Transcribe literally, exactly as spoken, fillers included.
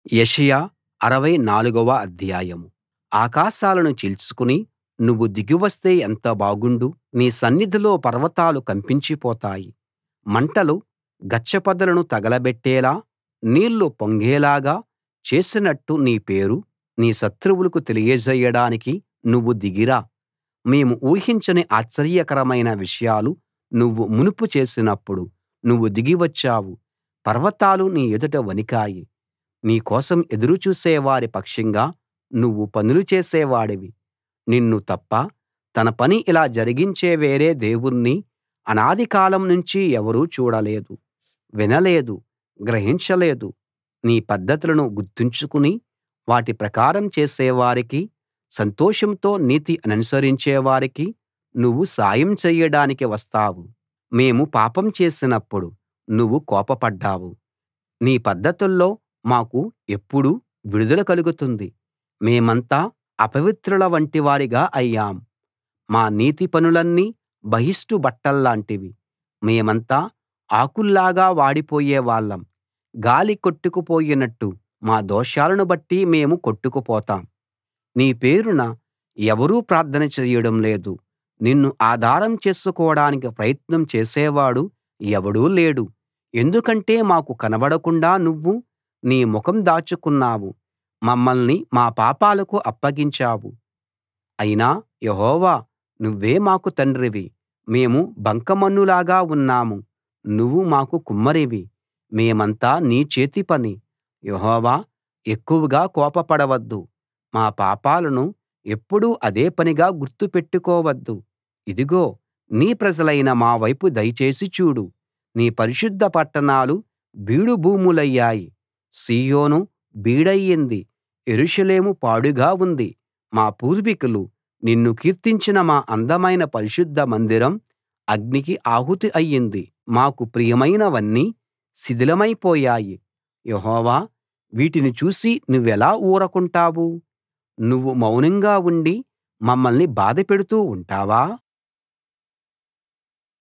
యెషయా అరవై నాలుగవ అధ్యాయం. ఆకాశాలను చీల్చుకుని నువ్వు దిగి వస్తే ఎంత బాగుండు. నీ సన్నిధిలో పర్వతాలు కంపించిపోతాయి. మంటలు గచ్చపొదలను తగలబెట్టేలా, నీళ్లు పొంగేలాగా చేసినట్టు నీ పేరు నీ శత్రువులకు తెలియజేయడానికి నువ్వు దిగి రా. మేము ఊహించని ఆశ్చర్యకరమైన విషయాలు నువ్వు మునుపు చేసినప్పుడు నువ్వు దిగి వచ్చావు. పర్వతాలు నీ ఎదుట వణికాయి. నీ కోసం ఎదురు చూసేవారి పక్షంగా నువ్వు పనులు చేసేవాడివి. నిన్ను తప్ప తన పని ఇలా జరిగించే వేరే దేవుణ్ణి అనాది కాలం నుంచి ఎవరూ చూడలేదు, వినలేదు, గ్రహించలేదు. నీ పద్ధతులను గుర్తుంచుకుని వాటి ప్రకారం చేసేవారికి, సంతోషంతో నీతి ననుసరించే వారికి నువ్వు సాయం చెయ్యడానికి వస్తావు. మేము పాపం చేసినప్పుడు నువ్వు కోపపడ్డావు. నీ పద్ధతుల్లో మాకు ఎప్పుడూ విడుదల కలుగుతుంది. మేమంతా అపవిత్రుల వంటివారిగా అయ్యాం. మా నీతి పనులన్నీ బహిష్టు బట్టల్లాంటివి. మేమంతా ఆకుల్లాగా వాడిపోయే వాళ్ళం. గాలి కొట్టుకుపోయినట్టు మా దోషాలను బట్టి మేము కొట్టుకుపోతాం. నీ పేరున ఎవరూ ప్రార్థన చెయ్యడం లేదు. నిన్ను ఆధారం చేసుకోడానికి ప్రయత్నం చేసేవాడు ఎవడూ లేడు. ఎందుకంటే మాకు కనబడకుండా నువ్వు నీ ముఖం దాచుకున్నావు. మమ్మల్ని మా పాపాలకు అప్పగించావు. అయినా యెహోవా, నువ్వే మాకు తండ్రివి. మేము బంకమన్నులాగా ఉన్నాము. నువ్వు మాకు కుమ్మరివి. మేమంతా నీ చేతి పని. యెహోవా, ఎక్కువగా కోపపడవద్దు. మా పాపాలను ఎప్పుడూ అదే పనిగా గుర్తు పెట్టుకోవద్దు. ఇదిగో, నీ ప్రజలైన మా వైపు దయచేసి చూడు. నీ పరిశుద్ధ పట్టణాలు బీడు భూములయ్యాయి. సీయోను బీడయింది, యెరూషలేము పాడుగా ఉంది. మా పూర్వీకులు నిన్ను కీర్తించిన మా అందమైన పరిశుద్ధ మందిరం అగ్నికి ఆహుతి అయింది. మాకు ప్రియమైనవన్నీ శిథిలమైపోయాయి. యెహోవా, వీటిని చూసి నువ్వెలా ఊరకుంటావు? నువ్వు మౌనంగా ఉండి మమ్మల్ని బాధపెడుతూ ఉంటావా?